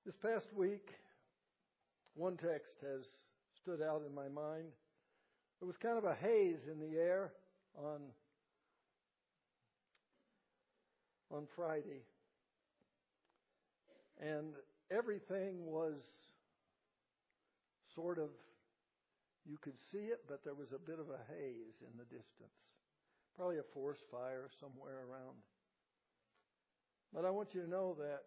This past week, one text has stood out in my mind. There was kind of a haze in the air on Friday. And everything was sort of, you could see it, but there was a bit of a haze in the distance. Probably a forest fire somewhere around. But I want you to know that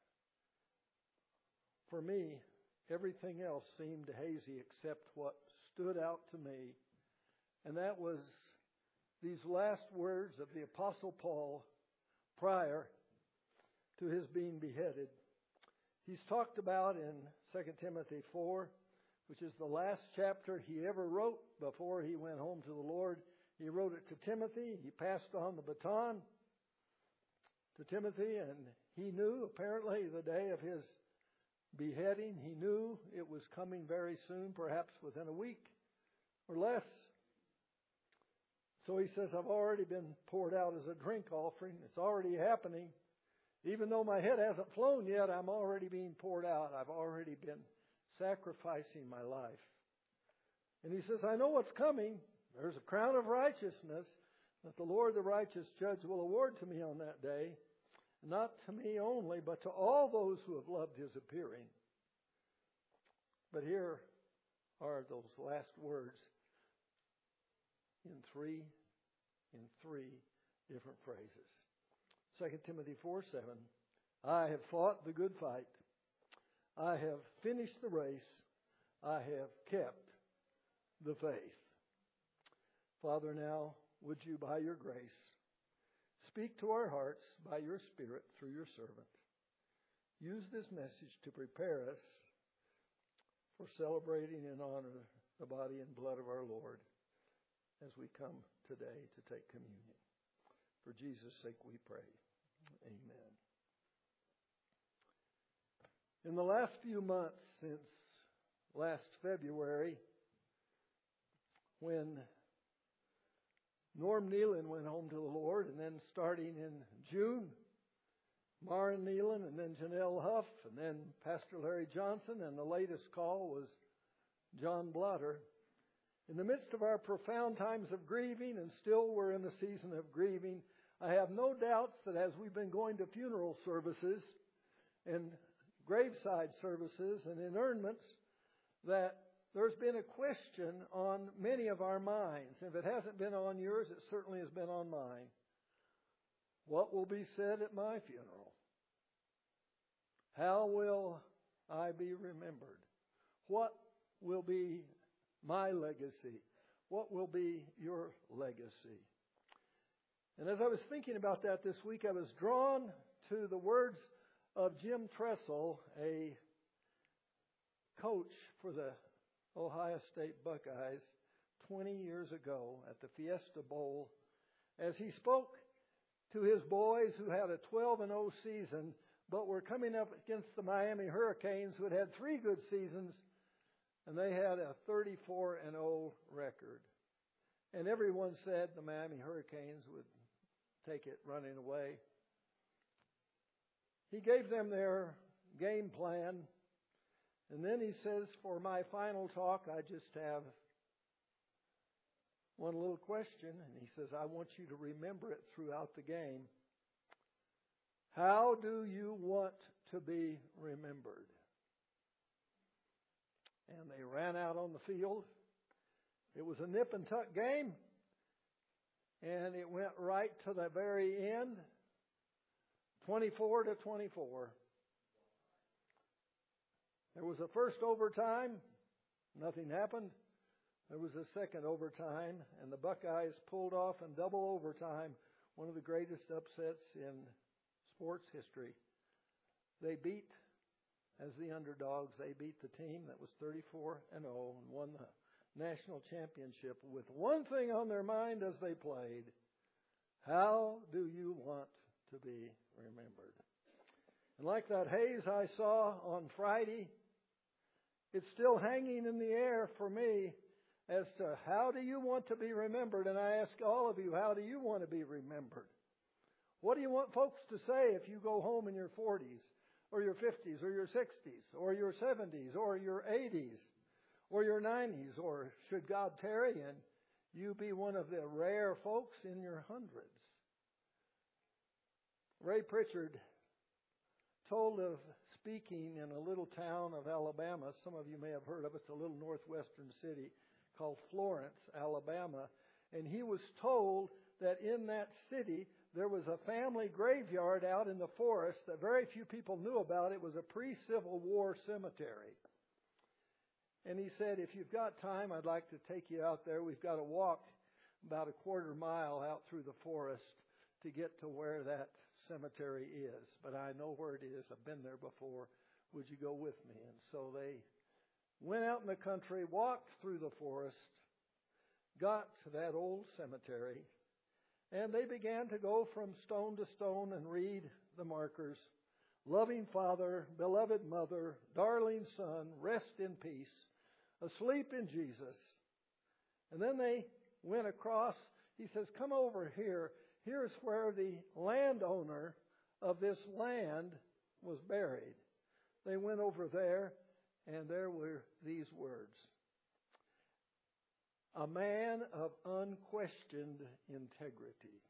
for me, everything else seemed hazy except what stood out to me. And that was these last words of the Apostle Paul prior to his being beheaded. He's talked about in 2 Timothy 4, which is the last chapter he ever wrote before he went home to the Lord. He wrote it to Timothy. He passed on the baton to Timothy, and he knew apparently the day of his beheading. He knew it was coming very soon, perhaps within a week or less. So he says, I've already been poured out as a drink offering. It's already happening. Even though my head hasn't flown yet, I'm already being poured out. I've already been sacrificing my life. And he says, I know what's coming. There's a crown of righteousness that the Lord, the righteous judge, will award to me on that day. Not to me only, but to all those who have loved his appearing. But here are those last words in three different phrases. 2 Timothy 4:7. I have fought the good fight. I have finished the race. I have kept the faith. Father, now would you, by your grace, speak to our hearts by your Spirit through your servant. Use this message to prepare us for celebrating and honor the body and blood of our Lord as we come today to take communion. For Jesus' sake we pray. Amen. In the last few months, since last February, when Norm Nealon went home to the Lord, and then starting in June, Maren Nealon, and then Janelle Huff, and then Pastor Larry Johnson, and the latest call was John Blotter. In the midst of our profound times of grieving, and still we're in the season of grieving, I have no doubts that as we've been going to funeral services and graveside services and inurnments, that there's been a question on many of our minds. If it hasn't been on yours, it certainly has been on mine. What will be said at my funeral? How will I be remembered? What will be my legacy? What will be your legacy? And as I was thinking about that this week, I was drawn to the words of Jim Tressel, a coach for the Ohio State Buckeyes 20 years ago at the Fiesta Bowl, as he spoke to his boys who had a 12-0 season, but were coming up against the Miami Hurricanes, who had had 3 good seasons, and they had a 34-0 record. And everyone said the Miami Hurricanes would take it running away. He gave them their game plan. And then he says, for my final talk, I just have one little question. And he says, I want you to remember it throughout the game. How do you want to be remembered? And they ran out on the field. It was a nip and tuck game. And it went right to the very end, 24-24. There was a first overtime. Nothing happened. There was a second overtime, and the Buckeyes pulled off in double overtime one of the greatest upsets in sports history. They beat, as the underdogs, they beat the team that was 34-0 and won the national championship with one thing on their mind as they played. How do you want to be remembered? And like that haze I saw on Friday, it's still hanging in the air for me as to how do you want to be remembered? And I ask all of you, how do you want to be remembered? What do you want folks to say if you go home in your 40s? or your 50s, or your 60s, or your 70s, or your 80s, or your 90s, or should God tarry and you be one of the rare folks in your hundreds? Ray Pritchard told of speaking in a little town of Alabama. Some of you may have heard of it. It's a little northwestern city called Florence, Alabama. And he was told that in that city there was a family graveyard out in the forest that very few people knew about. It was a pre-Civil War cemetery. And he said, if you've got time, I'd like to take you out there. We've got to walk about a quarter mile out through the forest to get to where that cemetery is. But I know where it is. I've been there before. Would you go with me? And so they went out in the country, walked through the forest, got to that old cemetery, and they began to go from stone to stone and read the markers. Loving Father, beloved Mother, darling Son, rest in peace, asleep in Jesus. And then they went across. He says, come over here. Here's where the landowner of this land was buried. They went over there, and there were these words. A man of unquestioned integrity.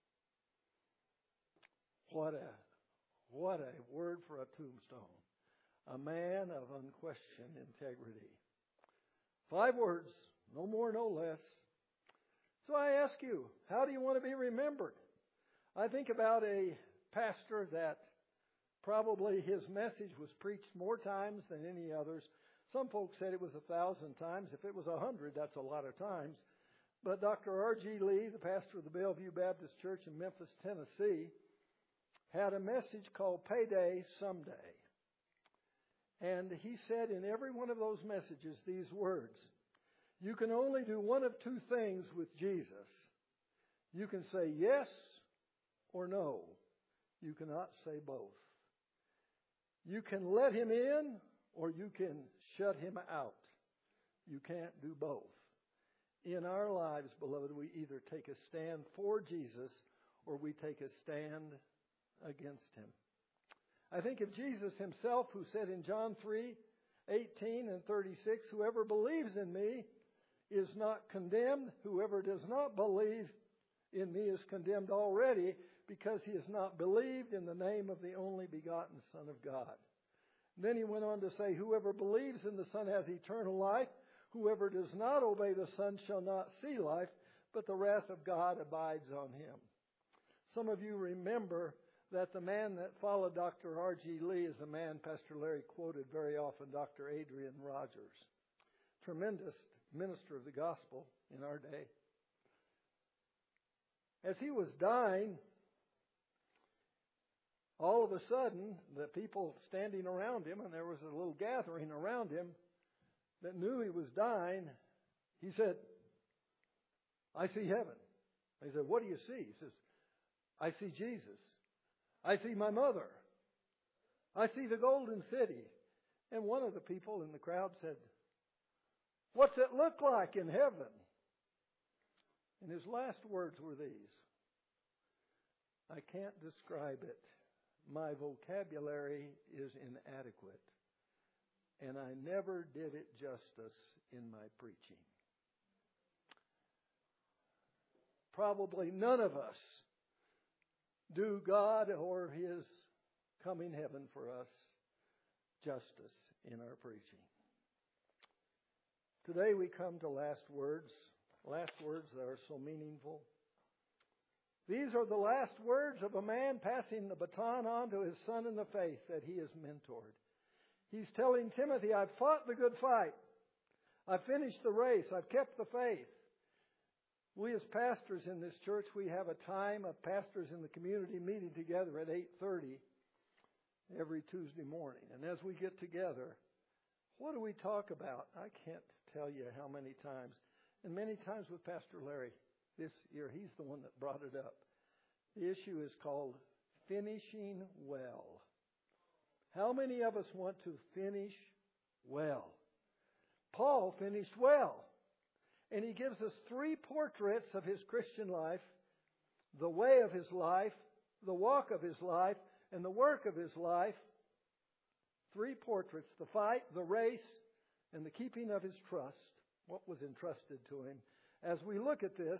What a word for a tombstone. A man of unquestioned integrity. 5 words, no more, no less. So I ask you, how do you want to be remembered? I think about a pastor that probably his message was preached more times than any others. Some folks said it was 1,000 times. If it was 100, that's a lot of times. But Dr. R.G. Lee, the pastor of the Bellevue Baptist Church in Memphis, Tennessee, had a message called Payday Someday. And he said in every one of those messages these words, you can only do one of 2 things with Jesus. You can say yes or no. You cannot say both. You can let him in or you can shut him out. You can't do both. In our lives, beloved, we either take a stand for Jesus or we take a stand against him. I think of Jesus himself, who said in John 3:18 and 36, whoever believes in me is not condemned. Whoever does not believe in me is condemned already because he has not believed in the name of the only begotten Son of God. And then he went on to say, whoever believes in the Son has eternal life. Whoever does not obey the Son shall not see life, but the wrath of God abides on him. Some of you remember that the man that followed Dr. R.G. Lee is a man Pastor Larry quoted very often, Dr. Adrian Rogers. Tremendous minister of the gospel in our day. As he was dying, all of a sudden, the people standing around him, and there was a little gathering around him that knew he was dying, he said, I see heaven. They said, what do you see? He says, I see Jesus. I see my mother. I see the golden city. And one of the people in the crowd said, what's it look like in heaven? And his last words were these. I can't describe it. My vocabulary is inadequate. And I never did it justice in my preaching. Probably none of us do God or his coming heaven for us justice in our preaching. Today we come to last words that are so meaningful. These are the last words of a man passing the baton on to his son in the faith that he has mentored. He's telling Timothy, I've fought the good fight. I've finished the race. I've kept the faith. We as pastors in this church, we have a time of pastors in the community meeting together at 8:30 every Tuesday morning. And as we get together, what do we talk about? I can't tell you how many times. And many times with Pastor Larry this year, he's the one that brought it up. The issue is called finishing well. How many of us want to finish well? Paul finished well. And he gives us 3 portraits of his Christian life, the way of his life, the walk of his life, and the work of his life 3 portraits: the fight, the race, and the keeping of his trust, what was entrusted to him. As we look at this,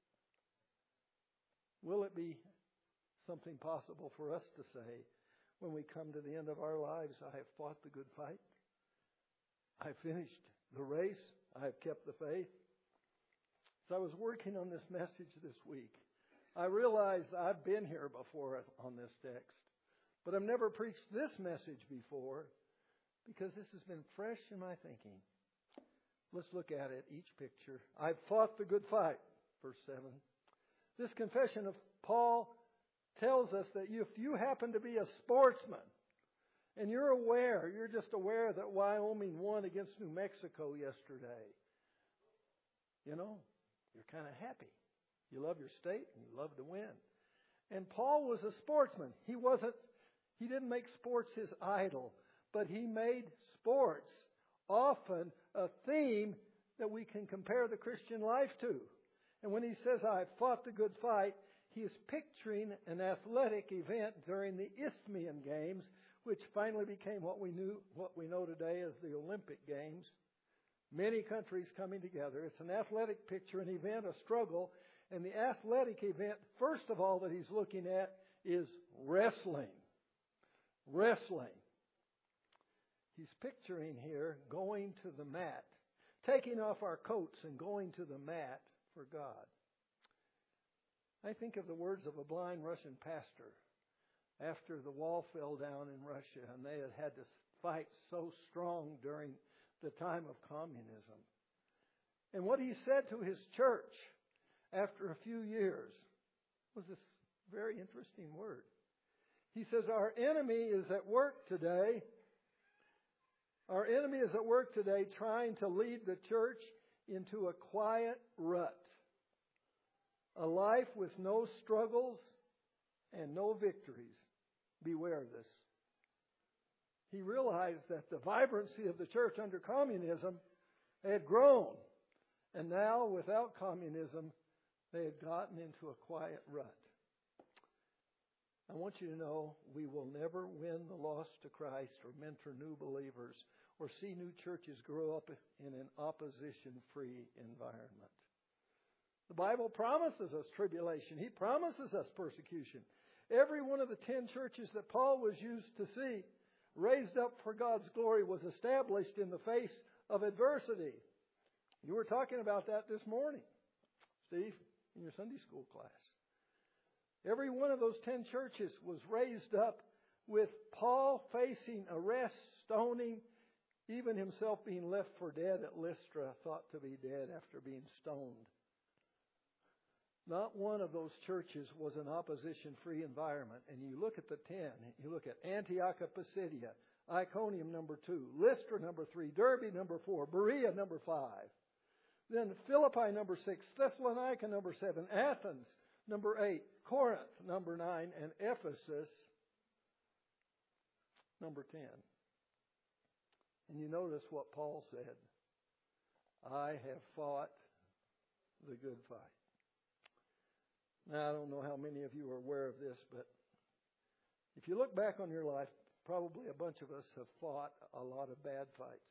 will it be something possible for us to say when we come to the end of our lives, I have fought the good fight, I have finished the race, I have kept the faith? As I was working on this message this week, I realized I've been here before on this text, but I've never preached this message before because this has been fresh in my thinking. Let's look at it, each picture. I've fought the good fight, verse 7. This confession of Paul tells us that if you happen to be a sportsman and you're just aware that Wyoming won against New Mexico yesterday, you're kind of happy. You love your state and you love to win. And Paul was a sportsman. He didn't make sports his idol, but he made sports often a theme that we can compare the Christian life to. And when he says, I fought the good fight, he is picturing an athletic event during the Isthmian Games, which finally became what we know today as the Olympic Games. Many countries coming together. It's an athletic picture, an event, a struggle. And the athletic event, first of all, that he's looking at is wrestling. Wrestling. He's picturing here going to the mat, taking off our coats and going to the mat for God. I think of the words of a blind Russian pastor after the wall fell down in Russia and they had to fight so strong during the time of communism. And what he said to his church after a few years was this very interesting word. He says, our enemy is at work today. Our enemy is at work today trying to lead the church into a quiet rut. A life with no struggles and no victories. Beware of this. He realized that the vibrancy of the church under communism had grown. And now, without communism, they had gotten into a quiet rut. I want you to know we will never win the lost to Christ or mentor new believers or see new churches grow up in an opposition-free environment. The Bible promises us tribulation. He promises us persecution. Every one of the 10 churches that Paul was used to see raised up for God's glory was established in the face of adversity. You were talking about that this morning, Steve, in your Sunday school class. Every one of those 10 churches was raised up with Paul facing arrest, stoning, even himself being left for dead at Lystra, thought to be dead after being stoned. Not one of those churches was an opposition-free environment. And you look at the 10. You look at Antioch of Pisidia, Iconium number 2, Lystra number 3, Derbe number 4, Berea number 5. Then Philippi number 6, Thessalonica number 7, Athens number 8, Corinth number 9, and Ephesus number 10. And you notice what Paul said. I have fought the good fight. Now, I don't know how many of you are aware of this, but if you look back on your life, probably a bunch of us have fought a lot of bad fights.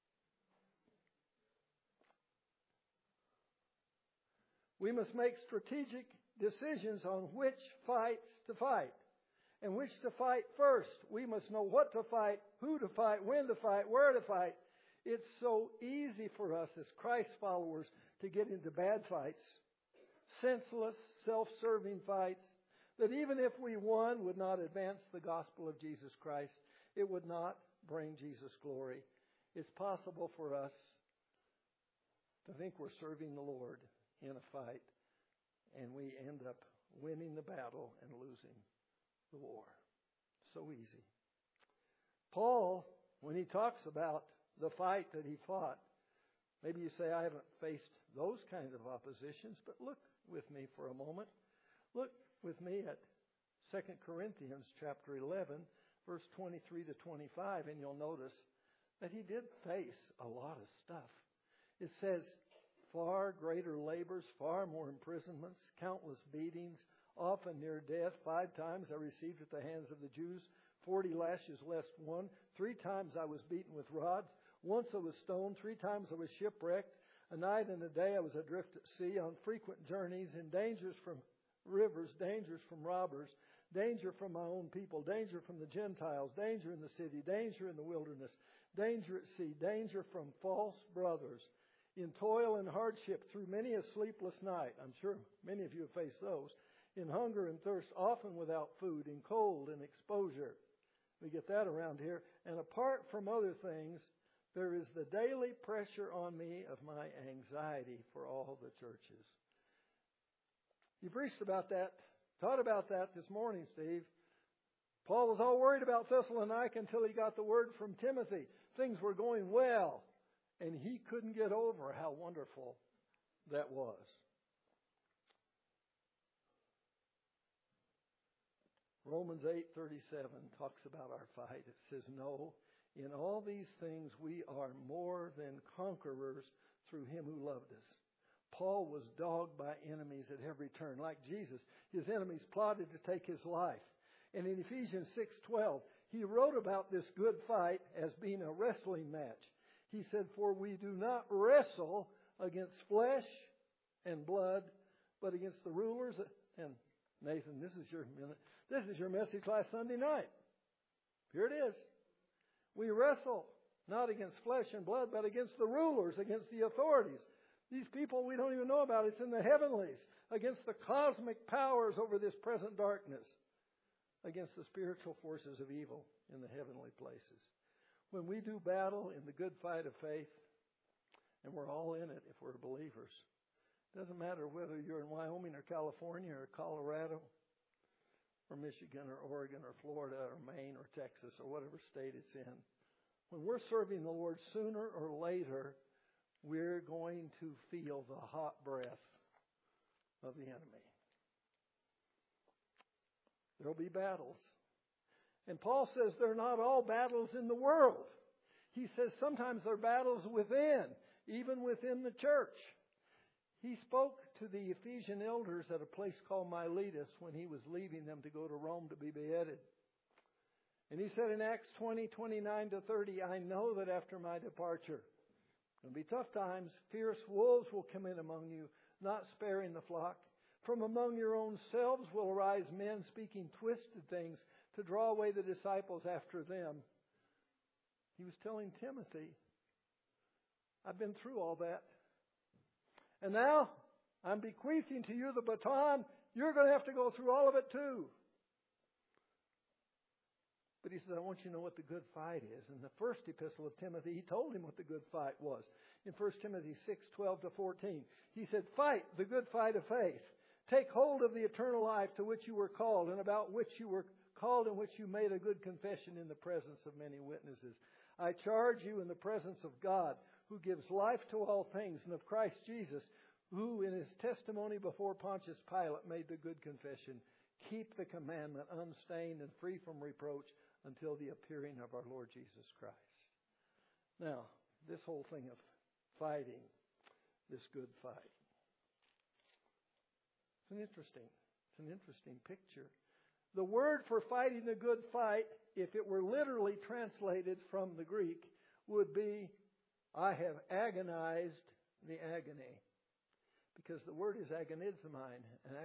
We must make strategic decisions on which fights to fight and which to fight first. We must know what to fight, who to fight, when to fight, where to fight. It's so easy for us as Christ followers to get into bad fights, senseless, self-serving fights, that even if we won, would not advance the gospel of Jesus Christ. It would not bring Jesus glory. It's possible for us to think we're serving the Lord in a fight, and we end up winning the battle and losing the war. So easy. Paul, when he talks about the fight that he fought, maybe you say, I haven't faced those kinds of oppositions, but look with me for a moment. Look with me at 2 Corinthians chapter 11, verse 23 to 25, and you'll notice that he did face a lot of stuff. It says, far greater labors, far more imprisonments, countless beatings, often near death. 5 times I received at the hands of the Jews 40 lashes less one. 3 times I was beaten with rods. Once I was stoned. 3 times I was shipwrecked. A night and a day I was adrift at sea, on frequent journeys, in dangers from rivers, dangers from robbers, danger from my own people, danger from the Gentiles, danger in the city, danger in the wilderness, danger at sea, danger from false brothers, in toil and hardship, through many a sleepless night. I'm sure many of you have faced those. In hunger and thirst, often without food, in cold and exposure. We get that around here. And apart from other things, there is the daily pressure on me of my anxiety for all the churches. You preached about that, taught about that this morning, Steve. Paul was all worried about Thessalonica until he got the word from Timothy. Things were going well, and he couldn't get over how wonderful that was. Romans 8:37 talks about our fight. It says, "No, in all these things we are more than conquerors through him who loved us." Paul was dogged by enemies at every turn. Like Jesus, his enemies plotted to take his life. And in Ephesians 6:12, he wrote about this good fight as being a wrestling match. He said, "For we do not wrestle against flesh and blood, but against the rulers." And Nathan, this is your message last Sunday night. Here it is. We wrestle not against flesh and blood, but against the rulers, against the authorities. These people we don't even know about. It's in the heavenlies. Against the cosmic powers over this present darkness. Against the spiritual forces of evil in the heavenly places. When we do battle in the good fight of faith, and we're all in it if we're believers, it doesn't matter whether you're in Wyoming or California or Colorado or Michigan or Oregon or Florida or Maine or Texas or whatever state it's in. When we're serving the Lord, sooner or later, we're going to feel the hot breath of the enemy. There'll be battles. And Paul says they're not all battles in the world. He says sometimes they're battles within, even within the church. He spoke to the Ephesian elders at a place called Miletus when he was leaving them to go to Rome to be beheaded. And he said in Acts 20:29-30, "I know that after my departure, it'll be tough times. Fierce wolves will come in among you, not sparing the flock. From among your own selves will arise men speaking twisted things to draw away the disciples after them." He was telling Timothy, I've been through all that. And now I'm bequeathing to you the baton. You're going to have to go through all of it too. But he says, I want you to know what the good fight is. In the first epistle of Timothy, he told him what the good fight was. In 1 Timothy 6:12-14, he said, "Fight the good fight of faith. Take hold of the eternal life to which you were called, and about which you were called, in which you made a good confession in the presence of many witnesses. I charge you in the presence of God, who gives life to all things, and of Christ Jesus, who in his testimony before Pontius Pilate made the good confession. Keep the commandment unstained and free from reproach until the appearing of our Lord Jesus Christ." Now, this whole thing of fighting, this good fight, it's an interesting picture. The word for fighting the good fight, if it were literally translated from the Greek, would be, "I have agonized the agony." Because the word is agonizomai, and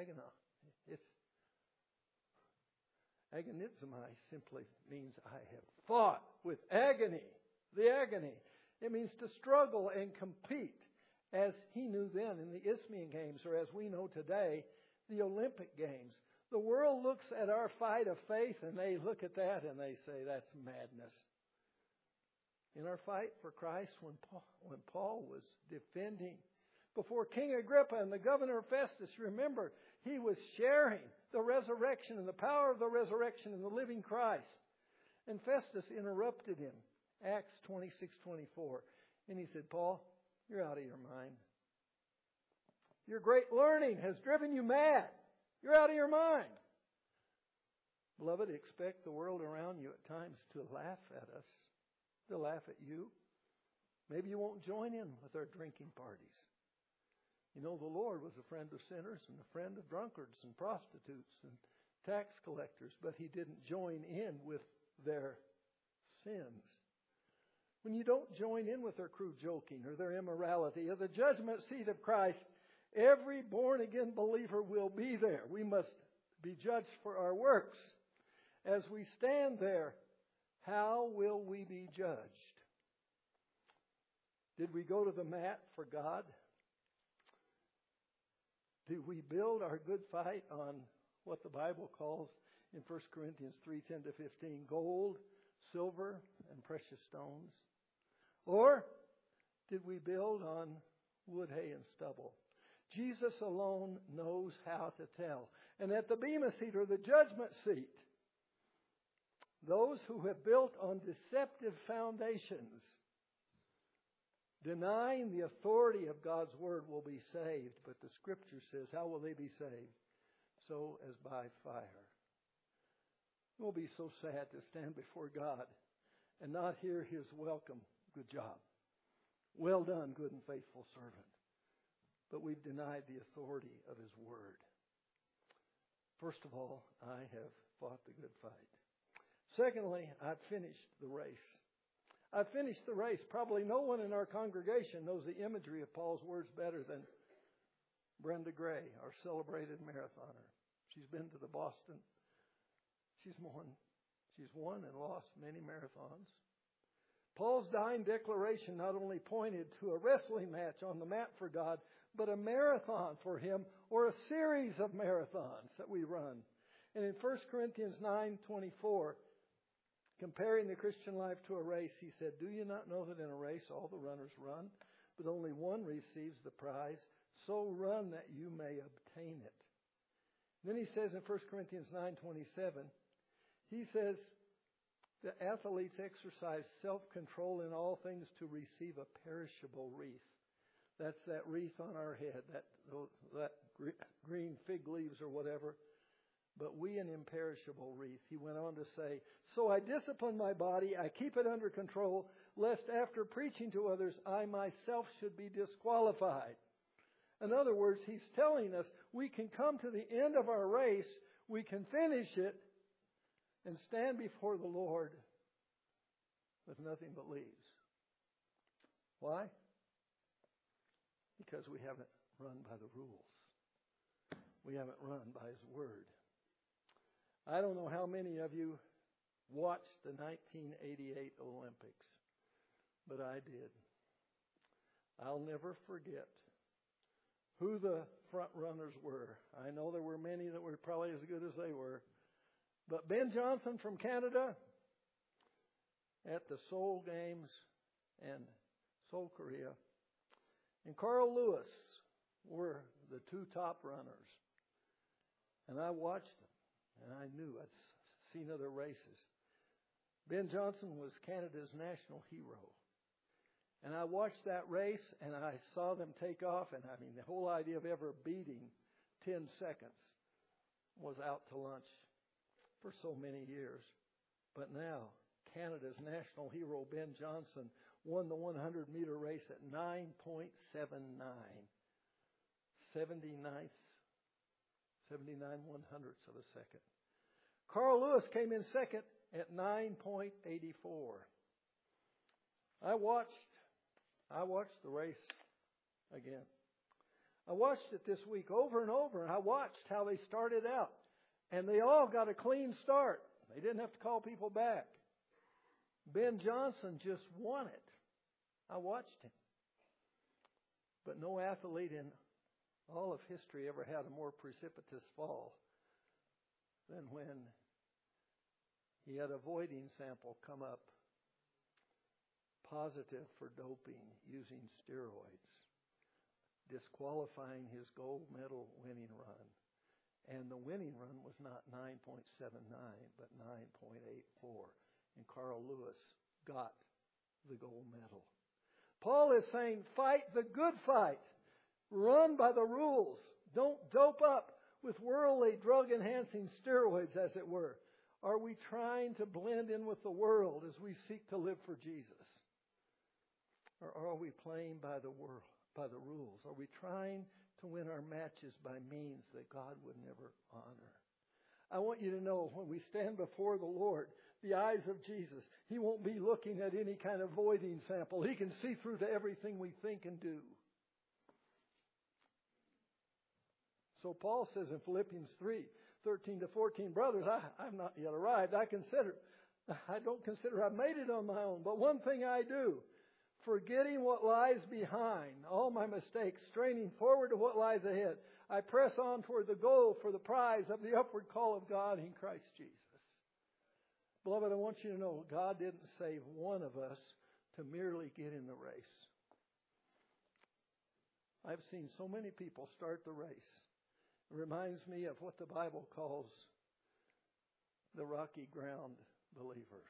agonizomai simply means I have fought with agony, the agony. It means to struggle and compete, as he knew then in the Isthmian Games, or as we know today, the Olympic Games. The world looks at our fight of faith and they look at that and they say, that's madness. In our fight for Christ, when Paul was defending before King Agrippa and the governor Festus, remember, he was sharing the resurrection and the power of the resurrection in the living Christ. And Festus interrupted him, Acts 26:24. And he said, "Paul, you're out of your mind. Your great learning has driven you mad. You're out of your mind." Beloved, expect the world around you at times to laugh at us. They'll laugh at you. Maybe you won't join in with our drinking parties. You know, the Lord was a friend of sinners and a friend of drunkards and prostitutes and tax collectors, but he didn't join in with their sins. When you don't join in with their crude joking or their immorality, at the judgment seat of Christ, every born-again believer will be there. We must be judged for our works. As we stand there, how will we be judged? Did we go to the mat for God? Do we build our good fight on what the Bible calls in 1 Corinthians 3:10 to 15, gold, silver, and precious stones? Or did we build on wood, hay, and stubble? Jesus alone knows how to tell. And at the Bema seat, or the judgment seat, those who have built on deceptive foundations, denying the authority of God's Word, will be saved. But the Scripture says, how will they be saved? So as by fire. It will be so sad to stand before God and not hear His welcome. Good job. Well done, good and faithful servant. But we've denied the authority of His Word. First of all, I have fought the good fight. Secondly, I've finished the race. I've finished the race. Probably no one in our congregation knows the imagery of Paul's words better than Brenda Gray, our celebrated marathoner. She's been to the Boston. She's won and lost many marathons. Paul's dying declaration not only pointed to a wrestling match on the mat for God, but a marathon for Him, or a series of marathons that we run. And in 1 Corinthians 9:24, comparing the Christian life to a race, he said, "Do you not know that in a race all the runners run, but only one receives the prize? So run that you may obtain it." Then he says in 1 Corinthians 9:27, he says, the athletes exercise self-control in all things to receive a perishable wreath. That's that wreath on our head, that green fig leaves or whatever. But we an imperishable wreath. He went on to say, "So I discipline my body, I keep it under control, lest after preaching to others, I myself should be disqualified." In other words, he's telling us we can come to the end of our race, we can finish it, and stand before the Lord with nothing but leaves. Why? Because we haven't run by the rules. We haven't run by His Word. I don't know how many of you watched the 1988 Olympics, but I did. I'll never forget who the front runners were. I know there were many that were probably as good as they were. But Ben Johnson from Canada at the Seoul Games and Seoul, Korea, and Carl Lewis were the two top runners. And I watched them, and I knew I'd seen other races. Ben Johnson was Canada's national hero. And I watched that race, and I saw them take off, and I mean, the whole idea of ever beating 10 seconds was out to lunch for so many years. But now, Canada's national hero, Ben Johnson, won the 100-meter race at 9.79. 79 one-hundredths of a second. Carl Lewis came in second at 9.84. I watched the race again. I watched it this week over and over, and I watched how they started out. And they all got a clean start. They didn't have to call people back. Ben Johnson just won it. I watched him. But no athlete in all of history ever had a more precipitous fall than when he had a voiding sample come up positive for doping using steroids, disqualifying his gold medal winning run. And the winning run was not 9.79, but 9.84. And Carl Lewis got the gold medal. Paul is saying, fight the good fight. Run by the rules. Don't dope up with worldly drug-enhancing steroids, as it were. Are we trying to blend in with the world as we seek to live for Jesus? Or are we playing by the world, by the rules? Are we trying to win our matches by means that God would never honor? I want you to know when we stand before the Lord the eyes of Jesus. He won't be looking at any kind of voiding sample. He can see through to everything we think and do. So Paul says in Philippians 3:13-14, brothers, I've not yet arrived. I don't consider I've made it on my own. But one thing I do, forgetting what lies behind, all my mistakes, straining forward to what lies ahead, I press on toward the goal for the prize of the upward call of God in Christ Jesus. Beloved, I want you to know God didn't save one of us to merely get in the race. I've seen so many people start the race. It reminds me of what the Bible calls the rocky ground believer.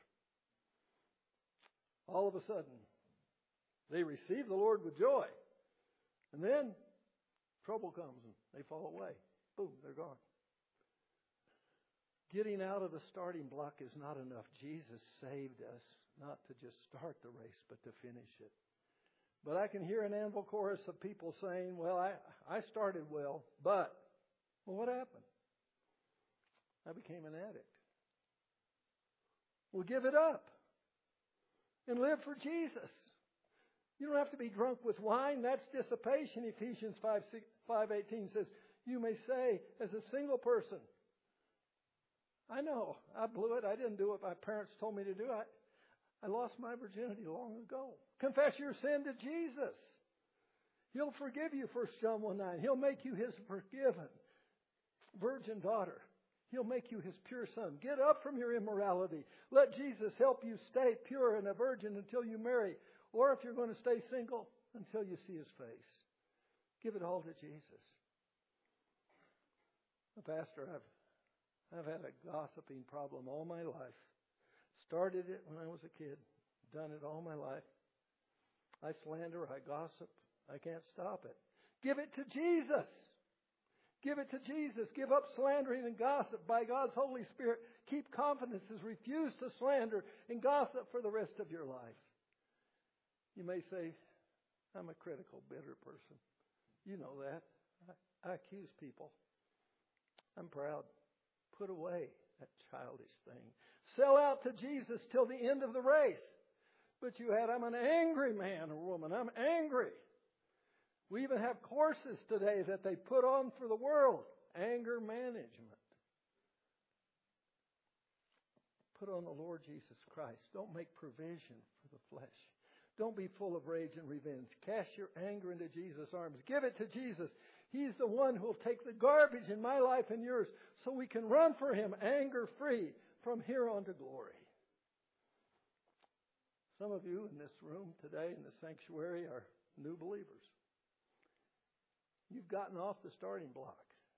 All of a sudden, they receive the Lord with joy. And then trouble comes and they fall away. Boom, they're gone. Getting out of the starting block is not enough. Jesus saved us not to just start the race, but to finish it. But I can hear an anvil chorus of people saying, well, I started well, but what happened? I became an addict. Well, give it up and live for Jesus. You don't have to be drunk with wine. That's dissipation. Ephesians 5:18 says, you may say as a single person, I know, I blew it. I didn't do what my parents told me to do. I lost my virginity long ago. Confess your sin to Jesus. He'll forgive you, 1 John 1:9. He'll make you His forgiven virgin daughter. He'll make you His pure son. Get up from your immorality. Let Jesus help you stay pure and a virgin until you marry. Or if you're going to stay single, until you see His face. Give it all to Jesus. Pastor, I've had a gossiping problem all my life. Started it when I was a kid. Done it all my life. I slander, I gossip. I can't stop it. Give it to Jesus. Give it to Jesus. Give up slandering and gossip by God's Holy Spirit. Keep confidences. Refuse to slander and gossip for the rest of your life. You may say, I'm a critical, bitter person. You know that. I accuse people. I'm proud. Put away that childish thing. Sell out to Jesus till the end of the race. But I'm an angry man or woman. I'm angry. We even have courses today that they put on for the world. Anger management. Put on the Lord Jesus Christ. Don't make provision for the flesh. Don't be full of rage and revenge. Cast your anger into Jesus' arms. Give it to Jesus. He's the one who will take the garbage in my life and yours so we can run for Him anger-free from here on to glory. Some of you in this room today in the sanctuary are new believers. You've gotten off the starting block.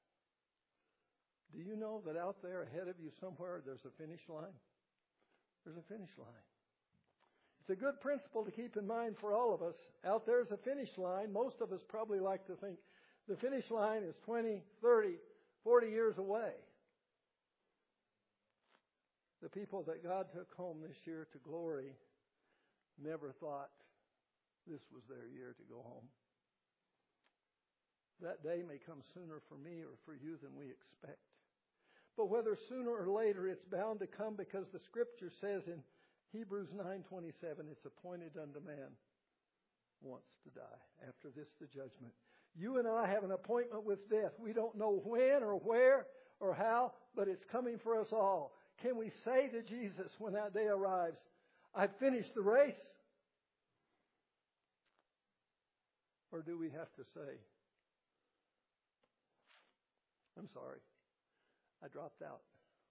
Do you know that out there ahead of you somewhere there's a finish line? There's a finish line. It's a good principle to keep in mind for all of us. Out there's a finish line. Most of us probably like to think the finish line is 20, 30, 40 years away. The people that God took home this year to glory never thought this was their year to go home. That day may come sooner for me or for you than we expect. But whether sooner or later, it's bound to come because the Scripture says in Hebrews 9:27, it's appointed unto man once to die. After this, the judgment. You and I have an appointment with death. We don't know when or where or how, but it's coming for us all. Can we say to Jesus when that day arrives, I've finished the race? Or do we have to say, I'm sorry, I dropped out.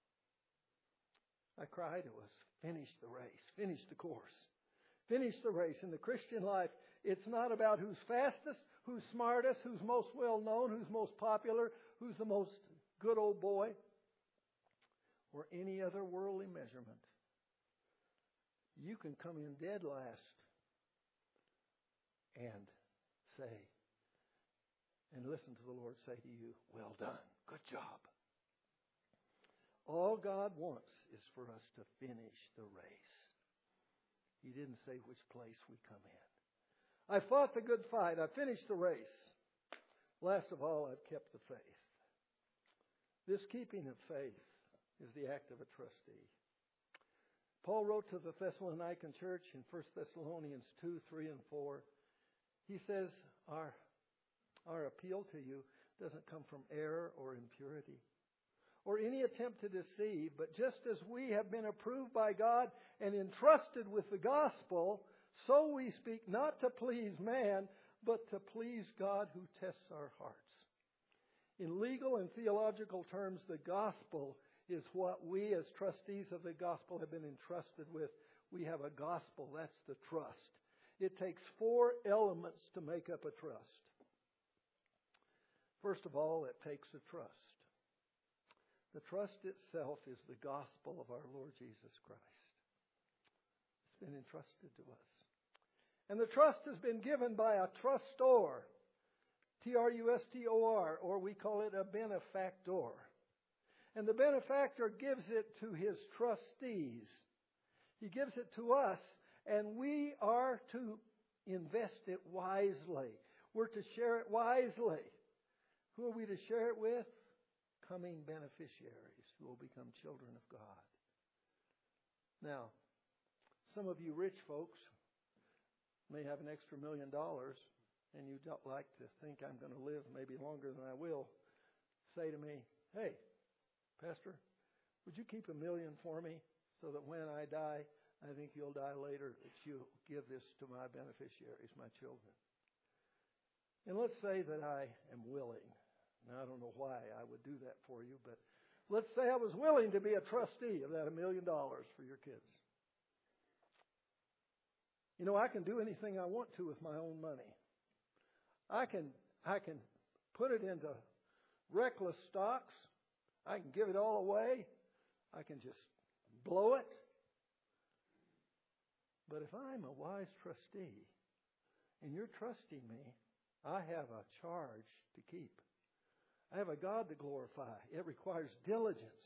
I cried to us, finish the race, finish the course, finish the race. In the Christian life, it's not about who's fastest, who's smartest, who's most well-known, who's most popular, who's the most good old boy, or any other worldly measurement. You can come in dead last and say, and listen to the Lord say to you, well done, good job. All God wants is for us to finish the race. He didn't say which place we come in. I fought the good fight. I finished the race. Last of all, I've kept the faith. This keeping of faith is the act of a trustee. Paul wrote to the Thessalonican church in 1 Thessalonians 2, 3, and 4. He says, our appeal to you doesn't come from error or impurity or any attempt to deceive, but just as we have been approved by God and entrusted with the gospel, so we speak not to please man, but to please God who tests our hearts. In legal and theological terms, the gospel is what we as trustees of the gospel have been entrusted with. We have a gospel, that's the trust. It takes 4 elements to make up a trust. First of all, it takes a trust. The trust itself is the gospel of our Lord Jesus Christ. It's been entrusted to us. And the trust has been given by a trustor, Trustor, or we call it a benefactor. And the benefactor gives it to his trustees. He gives it to us, and we are to invest it wisely. We're to share it wisely. Who are we to share it with? Coming beneficiaries who will become children of God. Now, some of you rich folks may have an extra $1 million, and you don't like to think I'm going to live maybe longer than I will. Say to me, hey, Pastor, would you keep $1 million for me so that when I die, I think you'll die later, that you'll give this to my beneficiaries, my children. And let's say that I am willing. Now, I don't know why I would do that for you, but let's say I was willing to be a trustee of that $1 million for your kids. You know, I can do anything I want to with my own money. I can put it into reckless stocks. I can give it all away. I can just blow it. But if I'm a wise trustee and you're trusting me, I have a charge to keep. I have a God to glorify. It requires diligence.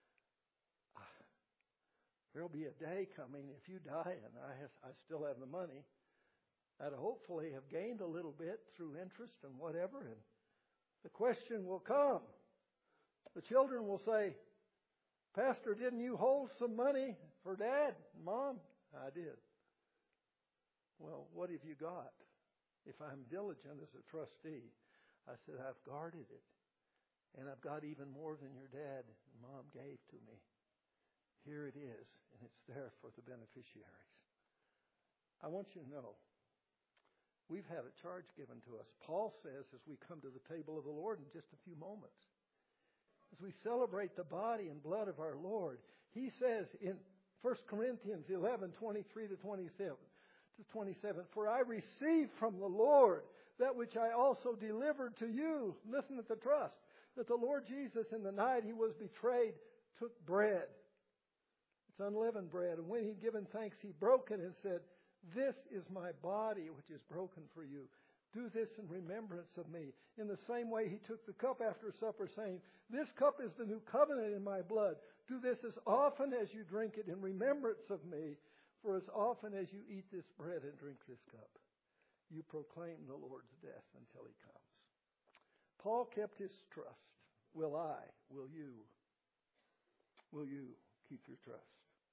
There'll be a day coming if you die and I still have the money. I'd hopefully have gained a little bit through interest and whatever. And the question will come. The children will say, Pastor, didn't you hold some money for Dad and Mom? I did. Well, what have you got? If I'm diligent as a trustee, I said, I've guarded it. And I've got even more than your dad and mom gave to me. Here it is, and it's there for the beneficiaries. I want you to know, we've had a charge given to us. Paul says as we come to the table of the Lord in just a few moments, as we celebrate the body and blood of our Lord, he says in 1 Corinthians 11, 23 to 27, for I received from the Lord that which I also delivered to you. Listen to the trust. That the Lord Jesus, in the night he was betrayed, took bread. It's unleavened bread. And when he'd given thanks, he broke it and said, this is my body, which is broken for you. Do this in remembrance of me. In the same way, he took the cup after supper, saying, this cup is the new covenant in my blood. Do this as often as you drink it in remembrance of me. For as often as you eat this bread and drink this cup, you proclaim the Lord's death until he comes. Paul kept his trust. Will I? Will you? Will you keep your trust?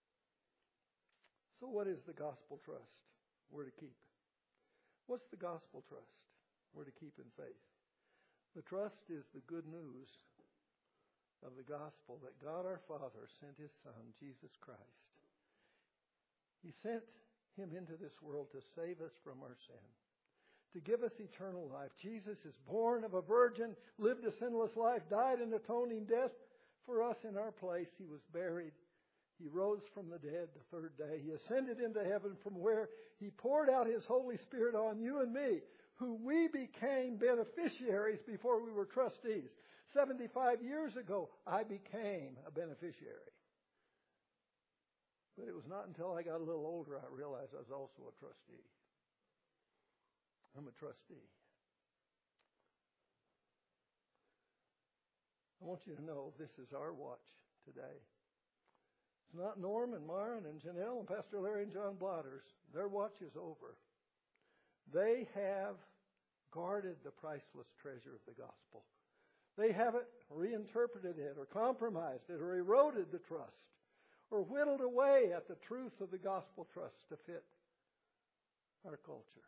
So what is the gospel trust we're to keep? What's the gospel trust we're to keep in faith? The trust is the good news of the gospel that God our Father sent his Son, Jesus Christ. He sent him into this world to save us from our sin, to give us eternal life. Jesus is born of a virgin, lived a sinless life, died an atoning death for us in our place. He was buried. He rose from the dead the third day. He ascended into heaven from where he poured out his Holy Spirit on you and me, who we became beneficiaries before we were trustees. 75 years ago, I became a beneficiary. But it was not until I got a little older I realized I was also a trustee. I'm a trustee. I want you to know this is our watch today. It's not Norm and Myron and Janelle and Pastor Larry and John Blotter's. Their watch is over. They have guarded the priceless treasure of the gospel. They haven't reinterpreted it or compromised it or eroded the trust or whittled away at the truth of the gospel trust to fit our culture.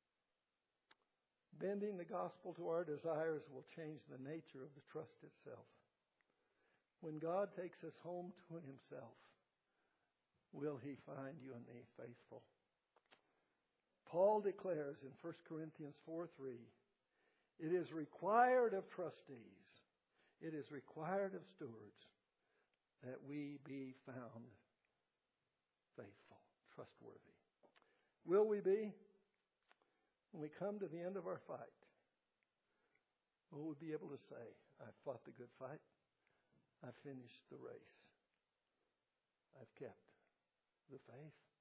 Bending the gospel to our desires will change the nature of the trust itself. When God takes us home to Himself, will He find you and me faithful? Paul declares in 1 Corinthians 4:3, it is required of trustees, it is required of stewards that we be found faithful, trustworthy. Will we be? When we come to the end of our fight, will we be able to say, I fought the good fight, I finished the race, I've kept the faith?